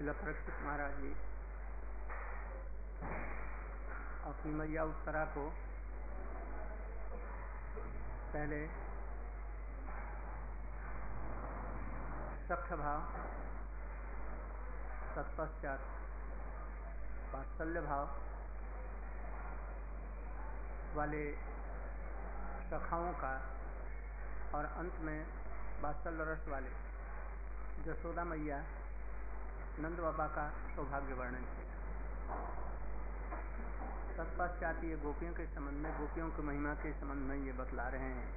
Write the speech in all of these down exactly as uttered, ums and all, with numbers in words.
श्रील परीक्षित महाराज जी अपनी मैया उत्तरा को पहले सख्य भाव, तत्पश्चात वात्सल्य भाव वाले सखाओं का और अंत में वात्सल्य रस वाले जसोदा मैया नंद बाबा का सौभाग्य वर्णन किया। तत्पश्चात ये गोपियों के संबंध में, गोपियों की महिमा के संबंध में ये बतला रहे हैं।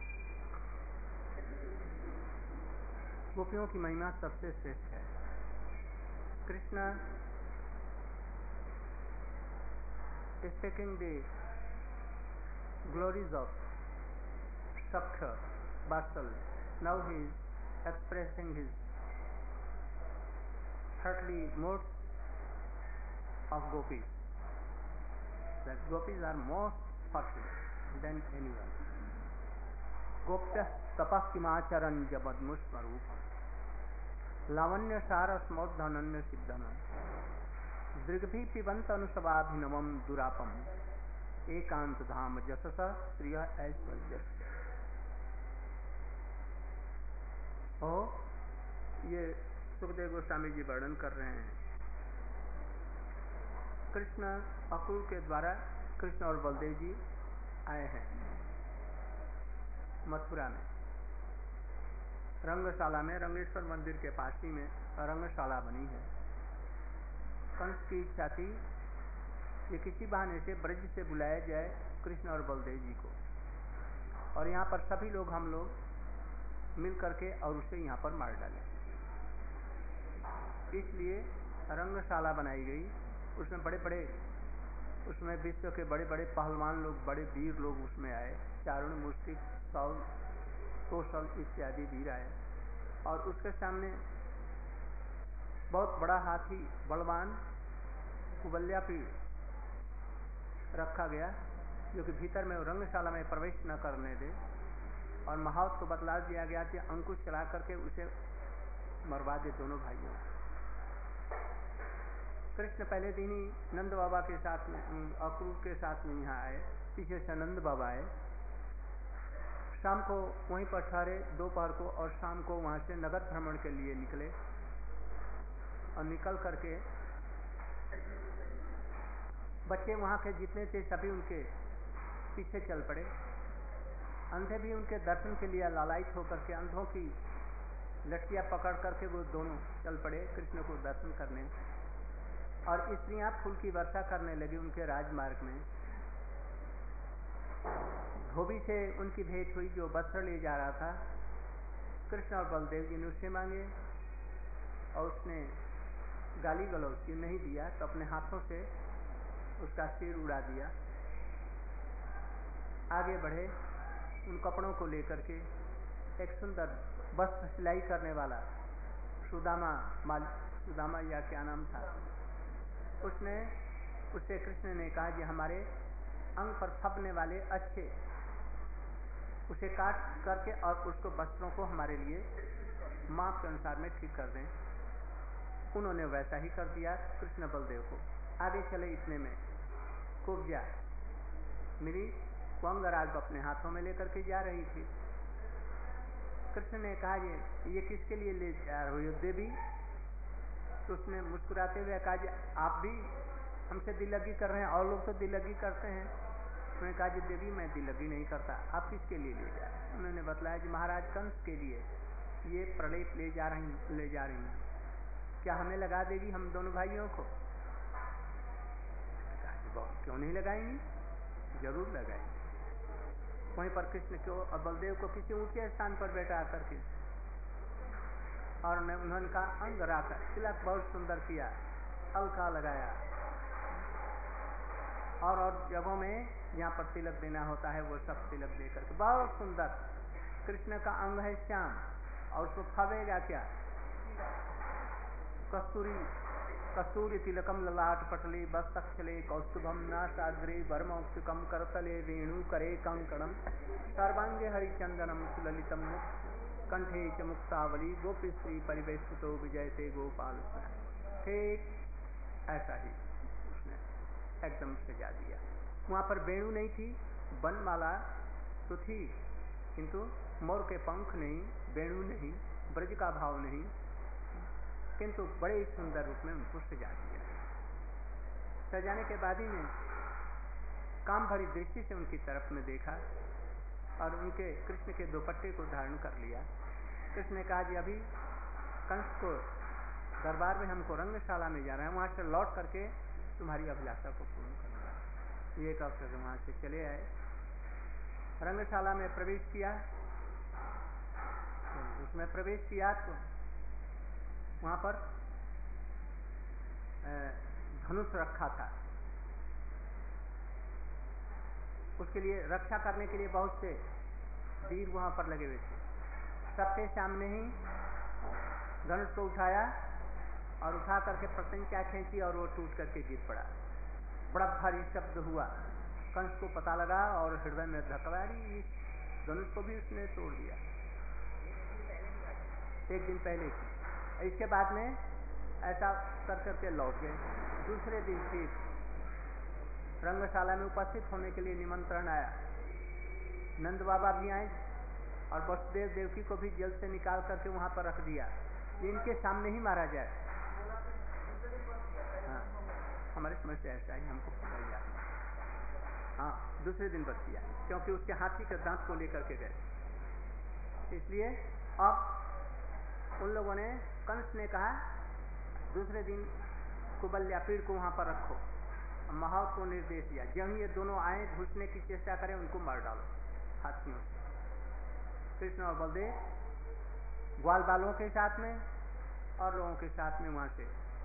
गोपियों की महिमा सबसे श्रेष्ठ है। Krishna is taking the glories of Sakya, Vatsalya. Now he is expressing his thirty modes of gopis. That gopis are most fortunate than anyone. Gopya tapah kimacharan jabadmusmarupa lavanya sarasmodhananya siddhanam दृग्भि पिबंत अनुसवाभिनवम दुरापम एकांत धाम जससा श्रिय ऐश्वर्य। ओ ये सुखदेव गोस्वामी जी वर्णन कर रहे हैं। कृष्ण अक्रूर के द्वारा कृष्ण और बलदेव जी आए हैं मथुरा में, रंगशाला में, रंगेश्वर मंदिर के पास ही में रंगशाला बनी है। कंस की इच्छा थी कि किसी बहाने से ब्रज से बुलाया जाए कृष्ण और बलदेव जी को, और यहाँ पर सभी लोग, हम लोग मिल करके और उसे यहाँ पर मार डालें। इसलिए रंगशाला बनाई गई। उसमें बड़े बड़े, उसमें विश्व के बड़े बड़े पहलवान लोग, बड़े वीर लोग उसमें आए। चारुण, मुष्टिक, सौल, कौशल इत्यादि वीर आए, और उसके सामने बहुत बड़ा हाथी बलवान कुबल्या पीड़ रखा गया, जो कि भीतर में रंगशाला में प्रवेश न करने दे, और महावत को बतला दिया गया कि अंकुश चला करके उसे मरवा दे दोनों भाइयों। कृष्ण पहले दिन ही नंद बाबा के साथ में, अक्रूर के साथ में यहाँ आए, पीछे से नंद बाबा आए। शाम को वहीं पर ठहरे दोपहर को, और शाम को वहाँ से नगर भ्रमण के लिए निकले, और निकल करके बच्चे वहाँ के जितने थे सभी उनके पीछे चल पड़े। अंधे भी उनके दर्शन के लिए लालायित होकर के अंधों की लठियाँ पकड़ करके वो दोनों चल पड़े कृष्ण को दर्शन करने। और स्त्रियाँ फूल की वर्षा करने लगी उनके राजमार्ग में। धोबी से उनकी भेंट हुई जो वस्त्र ले जा रहा था। कृष्ण और बलदेव जी ने उससे मांगे, और उसने गाली गलौज की, नहीं दिया तो अपने हाथों से उसका सिर उड़ा दिया। आगे बढ़े, उन कपड़ों को लेकर के एक सुंदर वस्त्र सिलाई करने वाला सुदामा, माल सुदामा या क्या नाम था, उसने उससे कृष्ण ने कहा कि हमारे अंग पर फबने वाले अच्छे उसे काट करके और उसको वस्त्रों को हमारे लिए माप के अनुसार में ठीक कर दें। उन्होंने वैसा ही कर दिया कृष्ण बलदेव को। आगे चले, इतने में कुब्जा मिली, कुंगराज अपने हाथों में लेकर के जा रही थी। कृष्ण ने कहा ये ये किसके लिए ले जा रही हो देवी? तो उसने मुस्कुराते हुए कहा जी आप भी हमसे दिलगी कर रहे हैं, और लोग तो दिलगी करते हैं। उन्होंने कहा जी देवी मैं दिलगी नहीं करता, आप किसके लिए ले जा रहे हैं? उन्होंने बतलाया जी महाराज कंस के लिए ये प्रलेप ले जा रही ले जा रही हैं, क्या हमें लगा देगी हम दोनों भाइयों को? कहा जी बहुत क्यों नहीं लगाएंगी, जरूर लगाएंगे। वहीं पर कृष्ण को और बलदेव को किसी ऊंचे स्थान पर बैठा करके, और उन्होंने कहा अंग राकर तिलक बहुत सुंदर किया, अलका लगाया, और और जगहों में जहाँ पर तिलक देना होता है वो सब तिलक दे करके बहुत सुंदर। कृष्ण का अंग है श्याम, और उसको फबेगा क्या? कस्तूरी कस्तूरी तिलकम ललाट पटले बस्तक्षले कौस्तुभम नासाग्रे वर्मौक्तिकम करतले वेणु करे कंकणम सर्वांगे हरिचंदनम सुललितम कंठे च मुक्तावली गोपी श्री परिवेष्टितो विजयते गोपाल। ठीक ऐसा ही उसने एकदम सजा दिया। वहाँ पर वेणु नहीं थी, वनमाला तो थी, किंतु मोर के पंख नहीं, वेणु नहीं, ब्रज का भाव नहीं, किंतु बड़े सुंदर रूप में उनको सजा दिया। सजाने के बाद ही में काम भरी दृष्टि से उनकी तरफ में देखा और उनके कृष्ण के दुपट्टे को धारण कर लिया। कृष्ण ने कहा, जी अभी कंस को दरबार में हमको रंगशाला में जाना है, वहाँ से लौट करके तुम्हारी अभिलाषा को पूर्ण करूँगा। ये कह कर वहाँ से चले आए, रंगशाला में प्रवेश किया। उसमें प्रवेश किया तो वहाँ पर धनुष रखा था, उसके लिए रक्षा करने के लिए बहुत से वीर वहाँ पर लगे हुए थे। सबके सामने ही धनुष को उठाया और उठा करके प्रत्यंचा खींची और वो टूट करके गिर पड़ा। बड़ा भारी शब्द हुआ, कंस को पता लगा और हृदय में धकवारी, धनुष को भी उसने तोड़ दिया। एक दिन पहले की। इसके बाद में ऐसा कर करके लौट गए। दूसरे दिन फिर रंगशाला में उपस्थित होने के लिए निमंत्रण आया। नंद बाबा भी आए और वसुदेव देवकी को भी जेल से निकाल करके वहाँ पर रख दिया, इनके सामने ही मारा जाए। हाँ, हमारे समझ से ऐसा ही हमको पता ही आता। हाँ, दूसरे दिन बच गया क्योंकि उसके हाथी के दांत को लेकर के गए। इसलिए अब उन लोगों ने, कंस ने कहा दूसरे दिन कुबल्यापीड़ को वहाँ पर रखो। महावत को निर्देश दिया, जब ये दोनों आए घुसने की चेष्टा करें उनको मार डालो हाथियों से। कृष्ण और बलदेव ग्वाल बालों के साथ में और लोगों के साथ में वहाँ से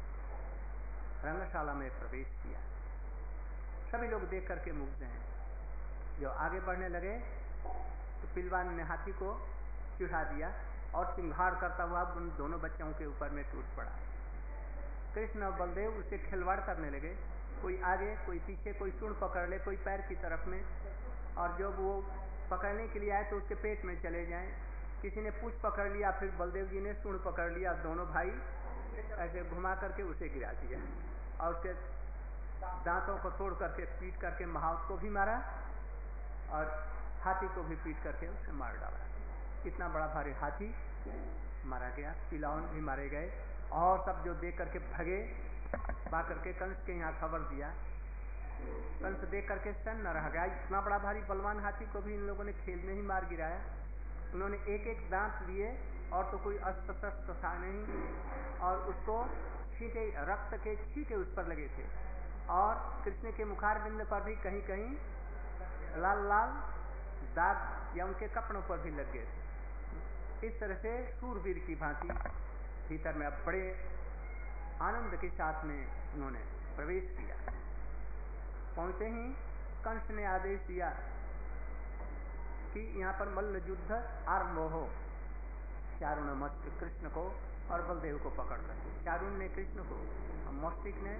रंगशाला में प्रवेश किया। सभी लोग देख करके मुग्ध हैं। जो आगे बढ़ने लगे तो पिलवान ने हाथी को चिढ़ा दिया और सिंघाड़ करता हुआ उन दोनों बच्चों के ऊपर में टूट पड़ा। कृष्ण और बलदेव उससे खिलवाड़ करने लगे, कोई आगे कोई पीछे, कोई सूंड पकड़ ले, कोई पैर की तरफ में, और जब वो पकड़ने के लिए आए तो उसके पेट में चले जाएं। किसी ने पूंछ पकड़ लिया, फिर बलदेव जी ने सूंड पकड़ लिया, दोनों भाई ऐसे घुमा करके उसे गिरा दिया और उसके दांतों को तोड़ करके पीट करके महावत को भी मारा और हाथी को भी पीट करके उसे मार डाला। इतना बड़ा भारी हाथी मारा गया, पिलावन भी मारे गए और सब जो देख करके भगे, बा करके कंस के यहाँ खबर दिया। कंस देख करके सन न रह गया, इतना बड़ा भारी बलवान हाथी को भी इन लोगों ने खेल में ही मार गिराया। उन्होंने एक एक दांत लिए और तो कोई अस्त्र शस्त्र था नहीं, और उसको छींटे, रक्त के छींटे उस पर लगे थे और कृष्ण के मुखारबिंद पर भी कहीं कहीं लाल लाल दाग या उनके कपड़ों पर भी लग गए थे। इस तरह से सूरवीर की भांति भीतर में अब बड़े आनंद के साथ में उन्होंने प्रवेश किया। पहुंचे ही कंस ने आदेश दिया कि यहाँ पर मल्ल युद्ध आरंभ हो। चारुण मस्त कृष्ण को और बलदेव को पकड़ रहे। चारुण ने कृष्ण को और मस्तिक ने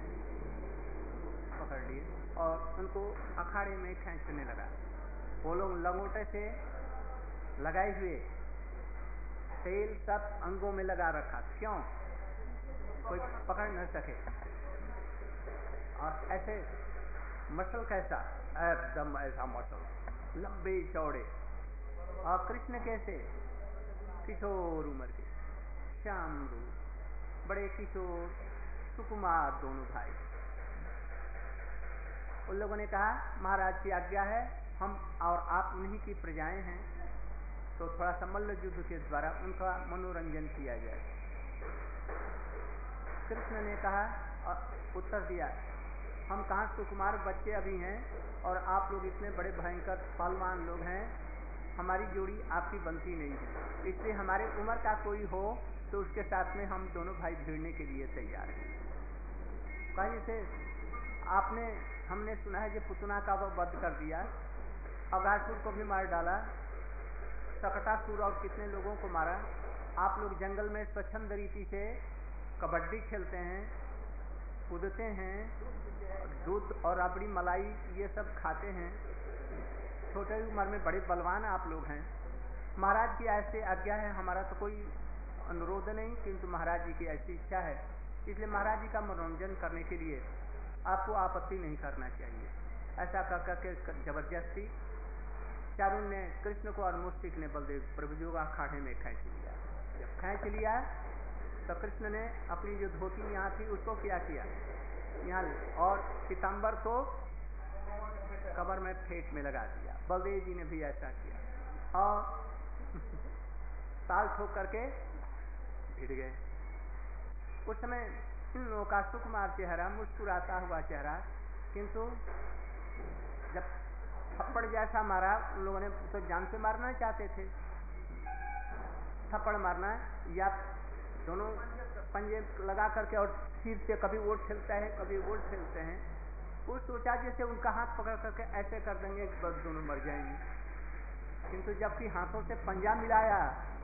पकड़ लिए और उनको अखाड़े में खींचने लगा। वो लोग लंगोटे से लगाए हुए तेल सब अंगों में लगा रखा, क्यों? कोई पकड़ न सके। और ऐसे मसल कैसा, एकदम ऐसा मसल, लंबे चौड़े। और कृष्ण कैसे? किशोर उम्र के, श्याम रूप, बड़े किशोर सुकुमार दोनों भाई। उन लोगों ने कहा महाराज की आज्ञा है, हम और आप उन्हीं की प्रजाएं हैं, तो थोड़ा सा मल्ल युद्ध के द्वारा उनका मनोरंजन किया जाए। कृष्ण ने कहा और उत्तर दिया, हम कहाँ सुकुमार बच्चे अभी हैं और आप लोग इतने बड़े भयंकर पहलवान लोग हैं, हमारी जोड़ी आपकी बनती नहीं है। इसलिए हमारे उम्र का कोई हो तो उसके साथ में हम दोनों भाई भिड़ने के लिए तैयार हैं। कहीं से आपने, हमने सुना है कि पुतना का वह वध कर दिया, अगासुर को भी मार डाला, सकटासुर और कितने लोगों को मारा। आप लोग जंगल में स्वच्छंद रीति से कबड्डी खेलते हैं, कूदते हैं, दूध और रबड़ी मलाई ये सब खाते हैं, छोटे उम्र में बड़े बलवान आप लोग हैं। महाराज की ऐसी आज्ञा है, हमारा तो कोई अनुरोध नहीं, किंतु महाराज जी की ऐसी इच्छा है इसलिए महाराज जी का मनोरंजन करने के लिए आपको आपत्ति नहीं करना चाहिए। ऐसा कर करके जबरदस्ती चारुण ने कृष्ण को और मुस्तिक ने बलदेव प्रभु जी को अखाड़े में खींच लिया। जब खींच लिया तो कृष्ण ने अपनी जो धोती यहाँ थी उसको क्या किया, यहाँ और पीताम्बर को कमर में फेंट में लगा दिया। बलदेव जी ने भी ऐसा किया और ताल ठोक करके भिड़ गए। उस समय इन लोगों का सुकुमार चेहरा, मुस्कुराता हुआ चेहरा, किंतु जब थप्पड़ जैसा मारा उन लोगों ने तो जान से मारना चाहते थे। थप्पड़ मारना या दोनों पंजे लगा करके और सिर से कभी वो ठेलता है कभी वो ठेलते हैं। वो सोचा जैसे उनका हाथ पकड़ करके ऐसे कर देंगे बस दोनों मर जाएंगे, किंतु जबकि हाथों से पंजा मिलाया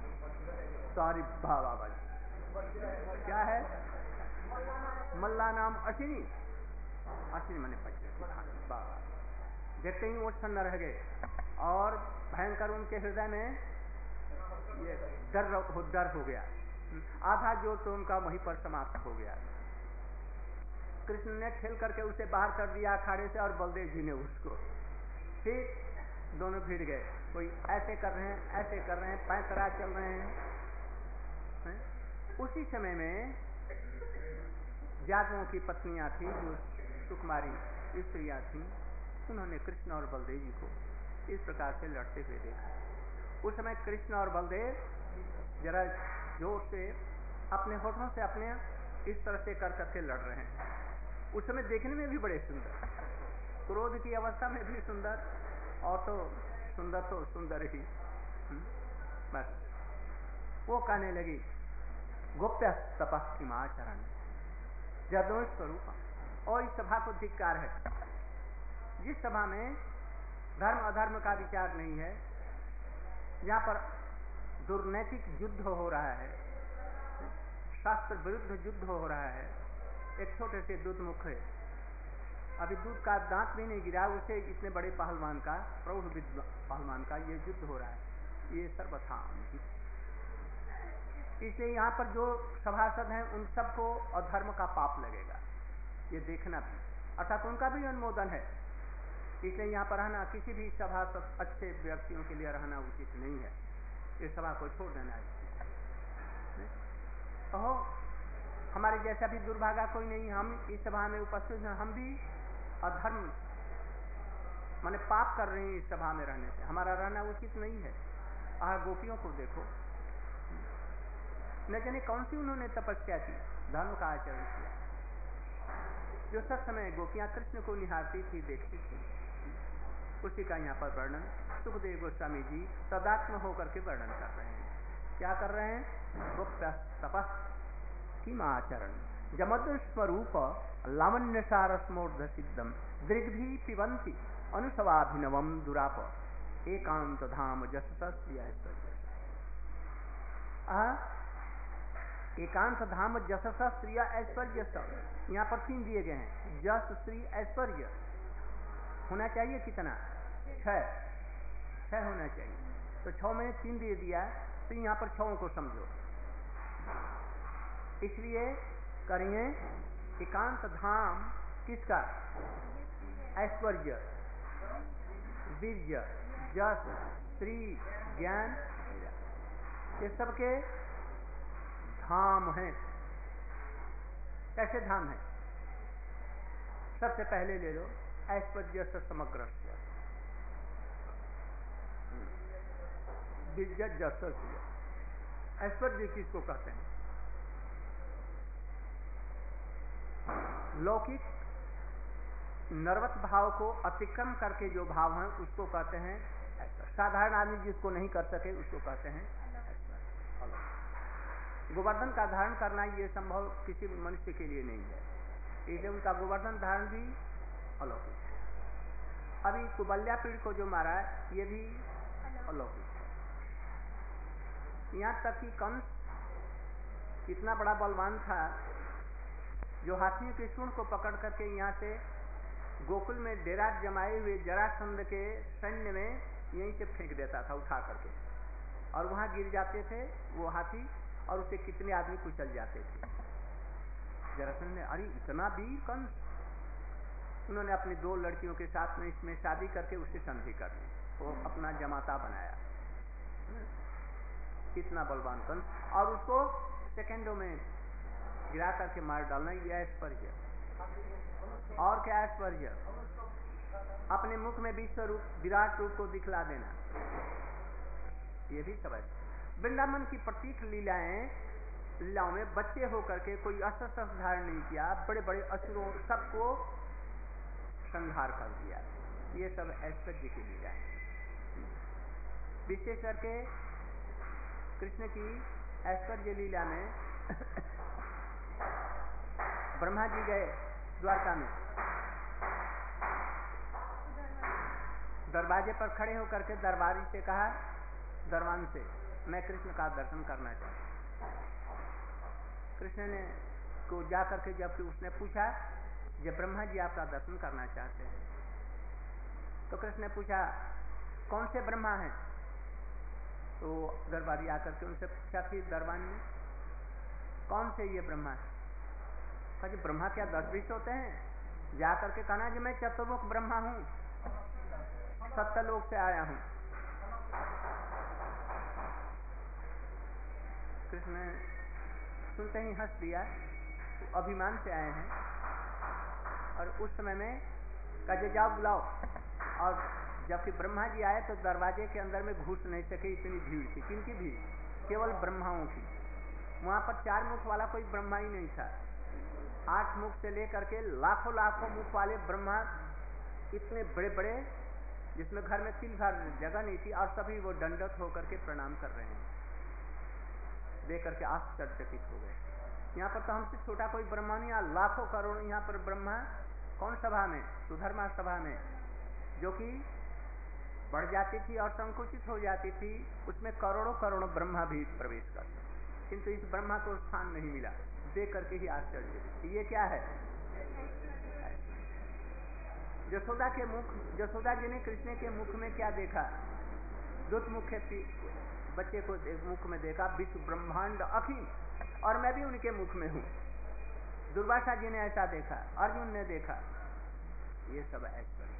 सारी भावा बाजी क्या है, मल्ला नाम अश्विनी, अश्विनी मैंने पंजा देखते ही वो सन्न रह गए और भयंकर उनके हृदय में ये डर हो डर हो गया। आधा जोर तो उनका वहीं पर समाप्त हो गया। कृष्ण ने ठेल करके उसे बाहर कर दिया अखाड़े से और बलदेव जी ने उसको, फिर दोनों भिड़ गए। कोई ऐसे कर रहे हैं ऐसे कर रहे हैं, पैंतरा चल रहे हैं, हैं? उसी समय में यादवों की पत्नियां थी जो सुकुमारी स्त्रियां थीं, उन्होंने कृष्ण और बलदेव जी को इस प्रकार से लड़ते हुए देखा। उस समय कृष्ण और बलदेव जरा जोर से अपने होठों से अपने इस तरह से कर करके लड़ रहे हैं। उस समय देखने में भी बड़े सुंदर, क्रोध की अवस्था में भी सुंदर, और तो सुंदर तो सुंदर ही। बस वो कहने लगी गोप्य तपः किमाचरण जदोष स्वरूप। और इस सभा को धिक्कार है, जिस सभा में धर्म अधर्म का विचार नहीं है, जहाँ पर दुर्नैतिक युद्ध हो रहा है, शास्त्र विरुद्ध युद्ध हो रहा है। एक छोटे से दूध मुख है, अभी दूध का दांत भी नहीं गिरा, उसे इतने बड़े पहलवान का, प्रौढ़ पहलवान का ये युद्ध हो रहा है, ये सर्वथा अनुचित। इसलिए यहाँ पर जो सभासद हैं उन सबको अधर्म का पाप लगेगा, ये देखना भी, अर्थात उनका भी अनुमोदन है। इसलिए यहाँ पर रहना किसी भी सभासद अच्छे व्यक्तियों के लिए रहना उचित नहीं है, इस सभा को छोड़ देना है। कहो हमारे जैसा भी दुर्भागा कोई नहीं, हम इस सभा में उपस्थित हैं, हम भी अधर्म माने पाप कर रहे हैं इस सभा में रहने से, हमारा रहना उचित नहीं है। आह गोपियों को देखो, न जाने कौन सी उन्होंने तपस्या की, धर्म का आचरण किया, जो सब समय गोपियां कृष्ण को निहारती थी, देखती थी, उसी का यहाँ पर वर्णन सुखदेव गोस्वामी जी तदात्म होकर के वर्णन कर रहे हैं। क्या कर रहे हैं? गोप्य तपः किमाचरण जमद स्वरूप लावण्य सारस्मोर्ध सिद्धम दृग्भी पिबंती अनुसवाभिनवम दुराप एकांत धाम जसस एकांत धाम जसस श्रिय ऐश्वर्य। यहाँ पर तीन दिए गए हैं, जस श्री ऐश्वर्य होना चाहिए कितना? छह, छह होना चाहिए, तो छह में तीन दे दिया, तो यहाँ पर छहों को समझो। इसलिए करेंगे एकांत धाम किसका? ऐश्वर्य, वीर्य, जस, श्री, ज्ञान, ये सबके धाम हैं। कैसे धाम है? सबसे पहले ले लो ऐश्वर्य से समग्र वीर्य, जस, ऐश्वर्य किसको कहते हैं? लौकिक नर्वत भाव को अतिक्रम करके जो भाव हैं उसको कहते हैं ऐश्वर्य। साधारण आदमी जिसको नहीं कर सके उसको कहते हैं ऐश्वर्य। गोवर्धन का धारण करना ये संभव किसी मनुष्य के लिए नहीं है, इसलिए उनका गोवर्धन धारण भी अलौकिक है। अभी कुबल्या पीड़ को जो मारा ये भी अलौकिक है। यहाँ तक कि कंस कितना बड़ा बलवान था, जो हाथियों के सूंड को पकड़ करके यहाँ से गोकुल में डेरा जमाए हुए जरासंध के सैन्य में यहीं से फेंक देता था उठा करके, और वहाँ गिर जाते थे वो हाथी, और उसे कितने आदमी कुचल जाते थे। जरासंध ने, अरे इतना वीर कंस, उन्होंने अपनी दो लड़कियों के साथ में इसमें शादी करके उससे संधि कर दी, वो अपना जमाता बनाया, इतना बलवान कंस, और उसको सेकेंडों में गिरा करके मार डालना, ये ऐश्वर्य। और क्या ऐश्वर्य? अपने मुख में विश्व रूप, विराट रूप को दिखला देना, ये भी सब है। वृंदावन की प्रतीक लीलाएं, लीलाओं में बच्चे होकर के कोई अस्त्र शस्त्र धारण नहीं किया, बड़े बड़े असुरों सबको संहार कर दिया, ये सब ऐश्वर्य की लीला है। विशेष करके कृष्ण की ऐश्वर्य लीला में ब्रह्मा जी गए द्वारका में, दरवाजे पर खड़े होकर के दरबारी से कहा, दरवान से, मैं कृष्ण का दर्शन करना चाहता हूं। कृष्ण ने को जाकर के जब उसने पूछा, जब ब्रह्मा जी आपका दर्शन करना चाहते हैं, तो कृष्ण ने पूछा कौन से ब्रह्मा हैं? तो दरबारी आकर के उनसे पूछा, फिर दरबान ने कौन से ये ब्रह्मा है? कहा जी ब्रह्मा क्या दस बीस होते हैं? जाकर के कहना जी मैं चतुर्मुख ब्रह्मा हूं, सत्यलोक से आया हूं। कृष्ण ने सुनते ही हंस दिया, तो अभिमान से आए हैं, और उस समय में कहा जाओ बुलाओ, और जबकि ब्रह्मा जी आए तो दरवाजे के अंदर में घुस नहीं सके, इतनी भीड़ थी। किनकी भीड़? केवल ब्रह्माओं की। वहां पर चार मुख वाला कोई ब्रह्मा ही नहीं था, आठ मुख से लेकर के लाखों लाखों मुख वाले ब्रह्मा, इतने बड़े बड़े, जिसमें घर में तिल भर जगह नहीं थी, और सभी वो दंडवत होकर के प्रणाम कर रहे हैं। देख करके आश्चर्यचकित हो गए, यहाँ पर तो हमसे छोटा कोई ब्रह्मा नहीं, यहाँ लाखों करोड़, यहाँ पर ब्रह्मा कौन सभा में? सुधर्मा सभा में, जो कि बढ़ जाती थी और संकुचित हो जाती थी, उसमें करोड़ों करोड़ों ब्रह्मा भी प्रवेश करते, किंतु इस ब्रह्मा को स्थान नहीं मिला। देख करके ही आश्चर्य, ये क्या है? यशोदा के मुख, यशोदा जी ने कृष्ण के मुख में क्या देखा? दुष्ट मुख बच्चे को मुख में देखा, विश्व ब्रह्मांड अखिल, और मैं भी उनके मुख में हूं। दुर्वासा जी ने ऐसा देखा, अर्जुन ने देखा, ये सब ऐश्वर्य।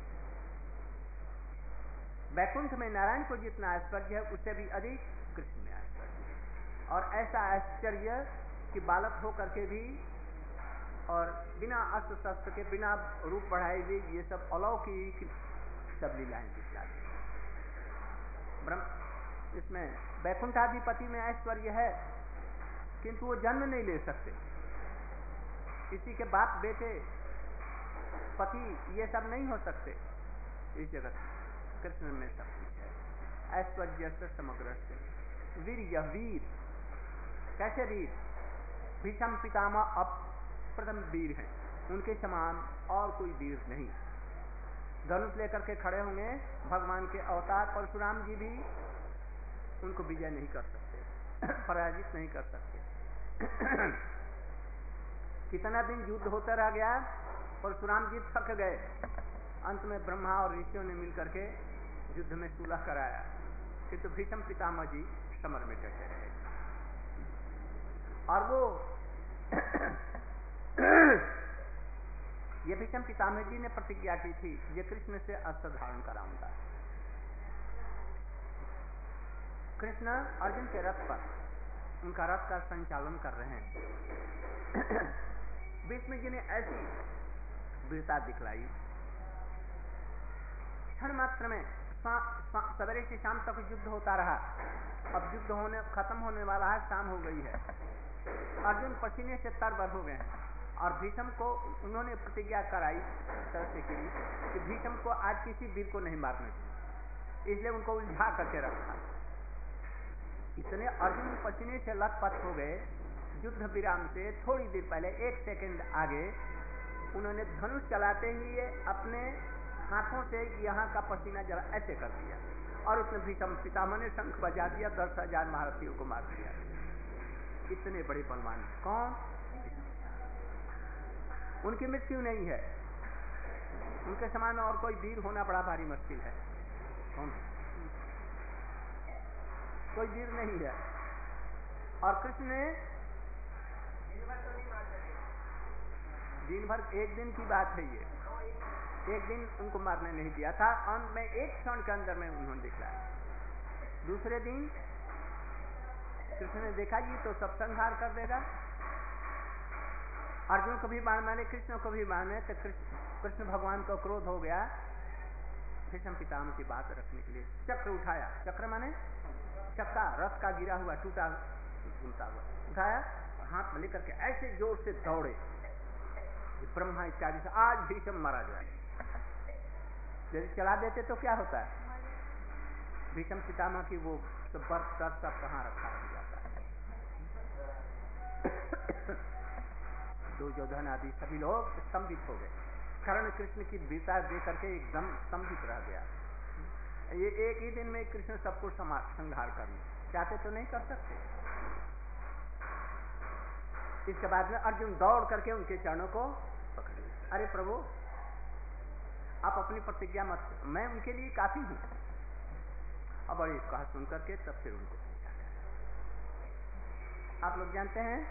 वैकुंठ में नारायण को जितना ऐश्वर्य है, उससे भी अधिक कृष्ण में ऐश्वर्य है। और ऐसा ऐश्वर्य कि बालक हो करके भी और बिना अस्त्र शस्त्र के, बिना रूप बढ़ाए हुए, ये सब अलौकिक सब लीलाएं दिखलाते हैं। ब्रह्म इसमें वैकुंठाधिपति में ऐश्वर्य है, किंतु वो जन्म नहीं ले सकते, किसी के बाप बेटे पति ये सब नहीं हो सकते इस जगत में। कृष्ण में सब कुछ है, ऐश्वर्य से समग्र से। वीर, यह वीर कैसे वीर? भीष्म पितामह अब प्रथम वीर हैं, उनके समान और कोई वीर नहीं। धनुष लेकर के खड़े होंगे, भगवान के अवतार परशुराम जी भी उनको विजय नहीं कर सकते, पराजित नहीं कर सकते। कितना दिन युद्ध होता रह गया, परशुराम जी थक गए, अंत में ब्रह्मा और ऋषियों ने मिलकर के युद्ध में सुलह कराया, किंतु भीष्म पितामह जी समर में डटे रहे। और वो ये भीष्म पितामह जी ने प्रतिज्ञा की थी, ये कृष्ण से अस्त्र धारण कराऊंगा। कृष्ण अर्जुन के रथ पर, उनका रथ का संचालन कर रहे हैं। भीष्म जी ने ऐसी वीरता दिखलाई, क्षण मात्र में सवेरे से शाम तक युद्ध होता रहा। अब युद्ध होने खत्म होने वाला है, शाम हो गई है। अर्जुन पसीने से तरबतर हो गए हैं, और भीष्म को उन्होंने प्रतिज्ञा कराई तरह से की कि भीष्म को आज किसी वीर को नहीं मारना चाहिए, इसलिए उनको उलझा करके रखा। इतने अर्जुन पसीने से लथपथ हो गए, युद्ध विराम से थोड़ी देर पहले, एक सेकंड आगे, उन्होंने धनुष चलाते ही अपने हाथों से यहाँ का पसीना जरा ऐसे कर दिया, और उसने भीष्म पितामह ने शंख बजा दिया, दस हजार महारथियों को मार दिया। इतने बड़े बलवान कौन? उनकी मृत्यु नहीं है, उनके समान और कोई वीर होना बड़ा भारी मुश्किल है। कौन? कोई वीर नहीं है। और कृष्ण ने दिन भर, एक दिन की बात है ये, एक दिन उनको मारने नहीं दिया था, अंत में एक क्षण के अंदर में उन्होंने दिखलाया। दूसरे दिन कृष्ण ने देखा जी तो सब संहार कर देगा। अर्जुन को भी बाण मारे, कृष्ण को भी बाण मारे, तो कृष्ण भगवान को क्रोध हो गया। भीष्म पितामह की बात रखने के लिए चक्र उठाया, चक्र माने चक्का, रथ का गिरा हुआ टूटा घूमता हुआ उठाया, हाथ में लेकर के ऐसे जोर से दौड़े ब्रह्मा इत्यादि से, आज भीष्म मारा जाए। यदि चला देते तो क्या होता है, भीष्म पितामह की वो सब बर्फ सब सब कहाँ रखा हो जाता है। दुर्योधन आदि सभी लोग स्तंभित हो गए। कर्ण कृष्ण की वीरता देख करके एकदम स्तंभित रह गया। ये एक ही दिन में कृष्ण सबको संहार कर लिया, चाहते तो नहीं कर सकते। इसके बाद में अर्जुन दौड़ करके उनके चरणों को पकड़ लिया। अरे प्रभु, आप अपनी प्रतिज्ञा मत, मैं उनके लिए काफी हूं। अब बड़ी कहा सुन करके तब फिर उनको पूछा गया। आप लोग जानते हैं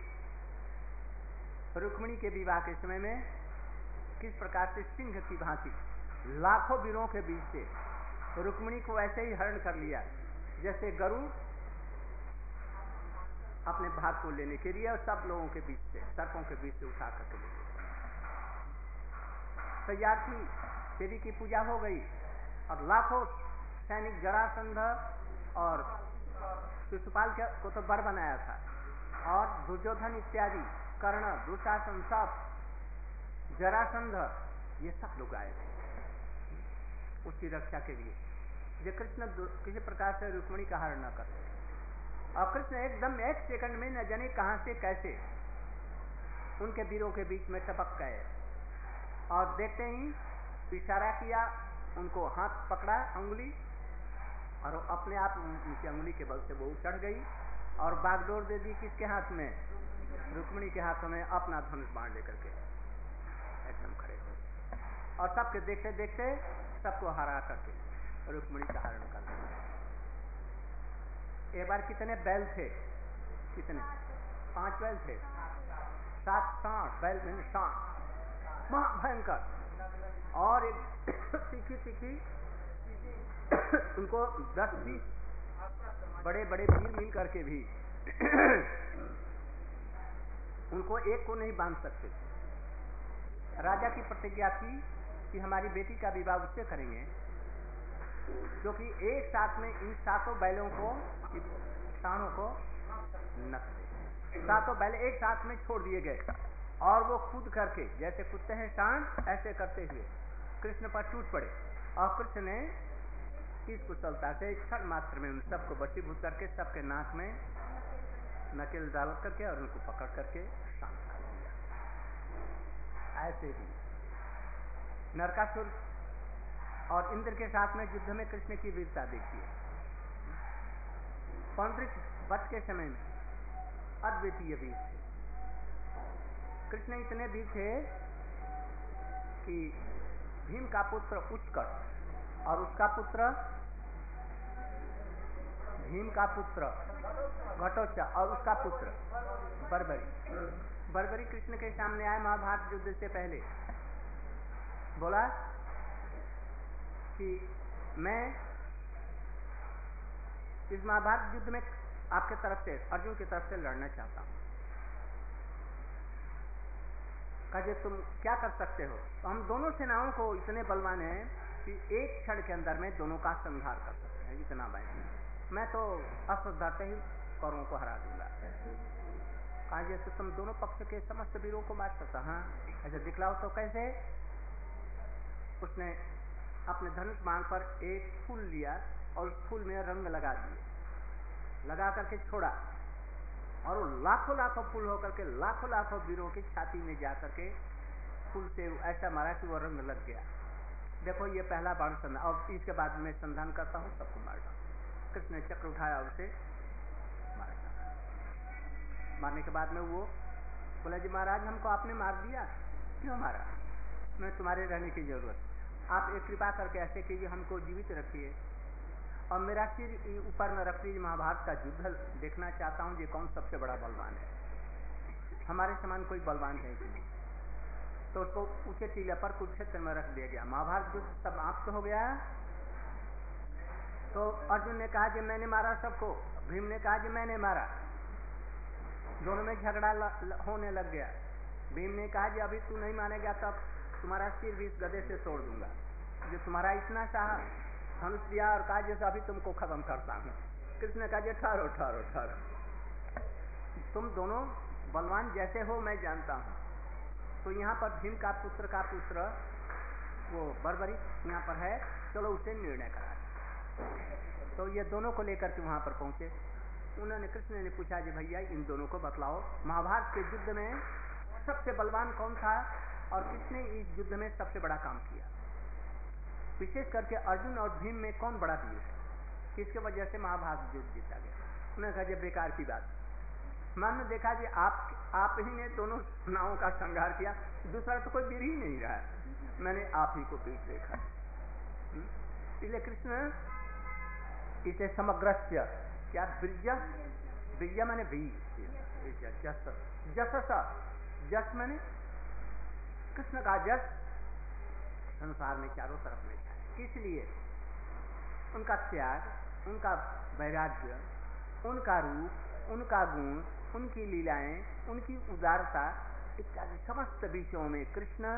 रुक्मिणी के विवाह के समय में किस प्रकार से सिंह की भांति लाखों वीरों के बीच से रुक्मिणी को ऐसे ही हरण कर लिया जैसे गरुड़ अपने भाग को लेने के लिए, और सब लोगों के बीच से, सर्पों के बीच से उठा करके ले गए। तैयार थी, देवी की पूजा हो गई और लाखों सैनिक जरासंध और शिशुपाल को तो बर बनाया था, और दुर्योधन इत्यादि, कर्ण, दुशासन, सब, जरासंध, ये सब लोग आए थे उसकी रक्षा के लिए। जो कृष्ण किसी प्रकार से रुक्मिणी का हरण न करते, और कृष्ण एकदम एक सेकंड में न जाने कहां से कैसे उनके वीरों के बीच में टपक गए, और देखते ही इशारा किया, उनको हाथ पकड़ा अंगुली, और अपने आप उनकी अंगुली के बल से वो चढ़ गई और बागडोर दे दी किसके हाथ में, रुक्मिणी के हाथों में, अपना धनुष बाण लेकर के एकदम खड़े हो, और सबके देखते देखते सबको हरा करके रुक्मिणी का हरण कर दिया। एक बार कितने बैल थे, कितने, पांच बैल थे, सात साठ बैल में साठ महाभयंकर, और एक तीखी तीखी उनको दस बीस बड़े बड़े वीर मिल करके भी उनको एक को नहीं बांध सकते। राजा की प्रतिज्ञा थी कि हमारी बेटी का विवाह उससे करेंगे क्योंकि एक साथ में इन सातों बैलों को, साणों को नक दे। सातों बैल एक साथ में छोड़ दिए गए, और वो कूद करके जैसे कूदते हैं सांड, ऐसे करते हुए कृष्ण पर टूट पड़े, और कृष्ण ने किस कुशलता से क्षण मात्र में उन सबको वशीभूत करके सबके नाक में नकेल डाल करके और उनको पकड़ करके शांत कर दिया। ऐसे ही नरकासुर और इंद्र के साथ में युद्ध में कृष्ण की वीरता देखिए। पौंड्रिक वध के समय में अद्वितीय वीर थे कृष्ण, इतने वीर थे कि भीम का पुत्र उत्कर्ष और उसका पुत्र भीम का पुत्र घटोत्कच और उसका पुत्र बर्बरी, बर्बरी कृष्ण के सामने आए महाभारत युद्ध से पहले, बोला कि मैं इस महाभारत युद्ध में आपके तरफ से, अर्जुन की तरफ से लड़ना चाहता हूं। कहे तुम क्या कर सकते हो? तो हम दोनों सेनाओं को इतने बलवान हैं कि एक क्षण के अंदर में दोनों का संहार कर सकते हैं, इतना बल। मैं तो अस्त्र धरते ही कौरवों को हरा दूंगा। कहा जैसे तुम दोनों पक्ष के समस्त वीरों को मार सकता, हाँ ऐसे दिखलाओ तो कैसे? उसने अपने धनुष बाण पर एक फूल लिया और उस फूल में रंग लगा दिए, लगा करके छोड़ा, और वो लाखों लाखों फूल होकर के लाखों लाखों वीरों की छाती में जा करके फूल से ऐसा मारा कि वो रंग लग गया। देखो ये पहला बाण संधान, और इसके बाद में संधान करता हूं सबको मार डालूं। कृष्ण ने चक्र उठाया और उसे मार डाला। मारने के बाद में वो बोला जी महाराज हमको आपने मार दिया, क्यों मारा? मैं तुम्हारे रहने की जरूरत, आप एक कृपा करके ऐसे कीजिए हमको जीवित रखिए और मेरा सिर ऊपर में रख लीजिए, महाभारत का युद्ध देखना चाहता हूं, ये कौन सबसे बड़ा बलवान है, हमारे समान कोई बलवान है कि नहीं। तो उसको ऊंचे टीले पर कुरुक्षेत्र में रख दिया गया। महाभारत युद्ध समाप्त हो गया तो अर्जुन ने कहा कि मैंने मारा सबको, भीम ने कहा कि मैंने मारा। दोनों में झगड़ा ल, ल, होने लग गया। भीम ने कहा कि अभी तू नहीं मानेगा तब तुम्हारा सिर भी इस गदे से तोड़ दूंगा। जो तुम्हारा इतना साहस, धनुष दिया और कहा जैसे अभी तुमको खत्म करता हूँ। कृष्ण ने कहा कि ठहरो ठहरो ठहरो, तुम दोनों बलवान जैसे हो मैं जानता हूँ। तो यहाँ पर भीम का पुत्र का पुत्र वो बर्बरी यहाँ पर है, चलो उसे निर्णय करा। तो ये दोनों को लेकर के वहाँ पर पहुँचे। उन्होंने कृष्ण ने पूछा कि भैया इन दोनों को बतलाओ, महाभारत के युद्ध में सबसे बलवान कौन था और किसने इस युद्ध में सबसे बड़ा काम किया। विशेष करके अर्जुन और भीम में कौन बड़ा वीर है, किसके वजह से महाभारत युद्ध जीता गया। उन्होंने कहा कि बेकार की बात, मैंने देखा कि आप आप ही ने दोनों नावों का संहार किया, दूसरा तो कोई वीर ही नहीं रहा, मैंने आप ही को वीर देखा। इसलिए कृष्ण इसे समग्रस्य क्या ब्रिज ब्रिज मैंने भी जस जस जस मैंने कृष्ण का जस संसार में चारों तरफ में है। इसलिए उनका त्याग, उनका वैराग्य, उनका रूप, उनका गुण, उनकी लीलाएं, उनकी उदारता इत्यादि समस्त विषयों में कृष्ण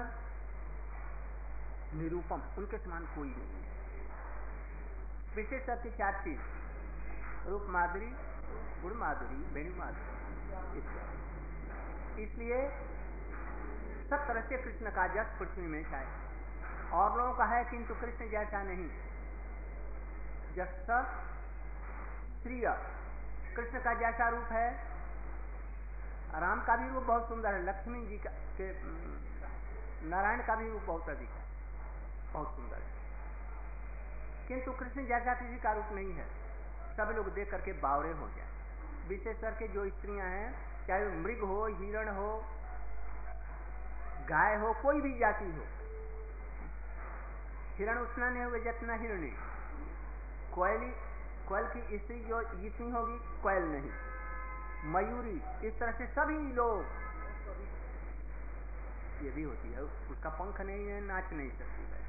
निरूपम, उनके समान कोई नहीं है। विशेष करके चार चीज, रूप माधुरी, गुण माधुरी, वेणु माधुरी इत्यादि। इसलिए सब तरह से कृष्ण का जस पृथ्वी में छाए। और लोगों का है किंतु कृष्ण जैसा नहीं। जस श्रीय कृष्ण का जैसा रूप है, राम का भी रूप बहुत सुंदर है, लक्ष्मी जी का के नारायण का भी रूप बहुत अधिक है, बहुत सुंदर है, किंतु कृष्ण जैसा किसी का रूप नहीं है। सब लोग देख करके बावरे हो जाए। विशेष करके जो स्त्रियां हैं, चाहे मृग हो, हिरण हो, गाय हो, कोई भी जाति हो, हिरण उतना नहीं होगा जितना हिरणी, कोयली कोयल की स्त्री जो जितनी होगी कोयल नहीं, मयूरी, इस तरह से सभी लोग, ये भी होती है, उसका पंख नहीं है, नाच नहीं सकती है।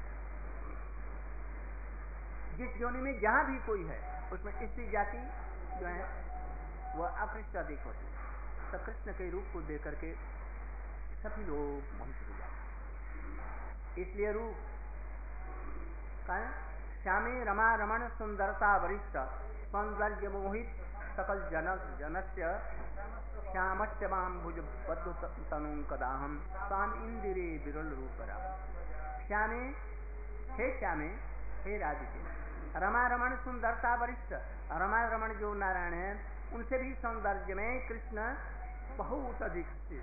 जिस योनि में जहां भी कोई है उसमें स्त्री जाति जो है वह अकृष्ट अधिक होती है। तो कृष्ण के रूप को देख करके सभी लोग मोहित हो जाते। इसलिए रूप का श्यामे रमा रमण सुंदरता वरिष्ठ सौंदर्य मोहित सकल जन जनस्य श्यामस्य माम भुज बद्ध तनु कदाहम स्वाम इंदिरे विरल रूपरा। श्यामे, हे श्यामे, हे राधिके, रमा रमण सुंदरता वरिष्ठ, रमा रमण जो नारायण है उनसे भी सौंदर्य में कृष्ण बहुत अधिक थे।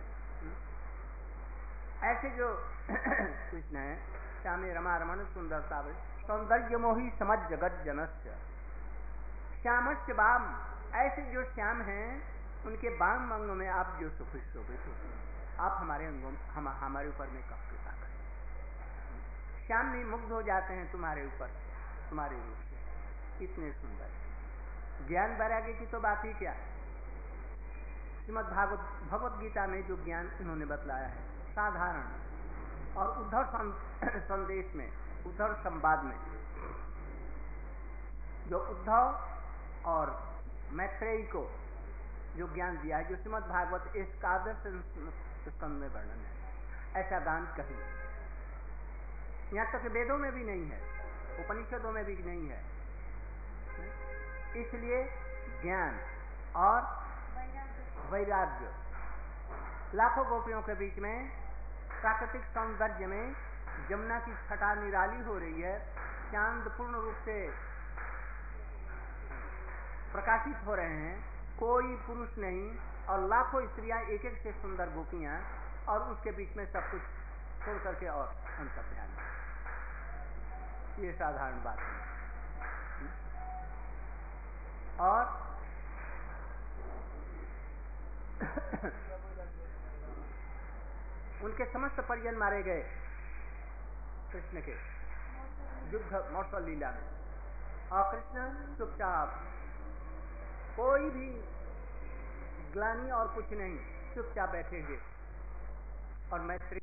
ऐसे जो कृष्ण है, श्यामे रमा रमण सुंदरता वरिष्ठ सौंदर्य मोही समझ जगत जनस्य श्यामस्य वाम, ऐसे जो श्याम हैं उनके वाम अंगों में आप जो सुखित शोभित होते हैं, आप हमारे अंगों हम हमारे ऊपर में कब कृपा करें। श्याम भी मुग्ध हो जाते हैं तुम्हारे ऊपर, तुम्हारे रूप से, इतने सुंदर। ज्ञान वैराग्य की तो बात ही क्या। श्रीमद् भागवत भगवत गीता में जो ज्ञान इन्होंने बतलाया है साधारण, और उद्धव संदेश में, उद्धव संवाद में जो उद्धव और मैत्रेयी को जो ज्ञान दिया है, जो श्रीमद् भागवत एकादश स्कंद में वर्णन है, ऐसा गान कहीं, यहाँ तक वेदों में भी नहीं है, उपनिषदों में भी नहीं है। इसलिए ज्ञान और वैराग्य, लाखों गोपियों के बीच में प्राकृतिक सौंदर्य में जमुना की छटा निराली हो रही है, चांद पूर्ण रूप से प्रकाशित हो रहे हैं, कोई पुरुष नहीं और लाखों स्त्रियां एक एक से सुंदर गोपियां, और उसके बीच में सब कुछ छोड़ करके और अंतर्ध्यान। ये साधारण बात है। और उनके समस्त परिजन मारे गए कृष्ण के युद्ध मौसल लीला में, और कृष्ण चुपचाप, कोई भी ग्लानि और कुछ नहीं, चुपचाप बैठे हुए। और मैत्री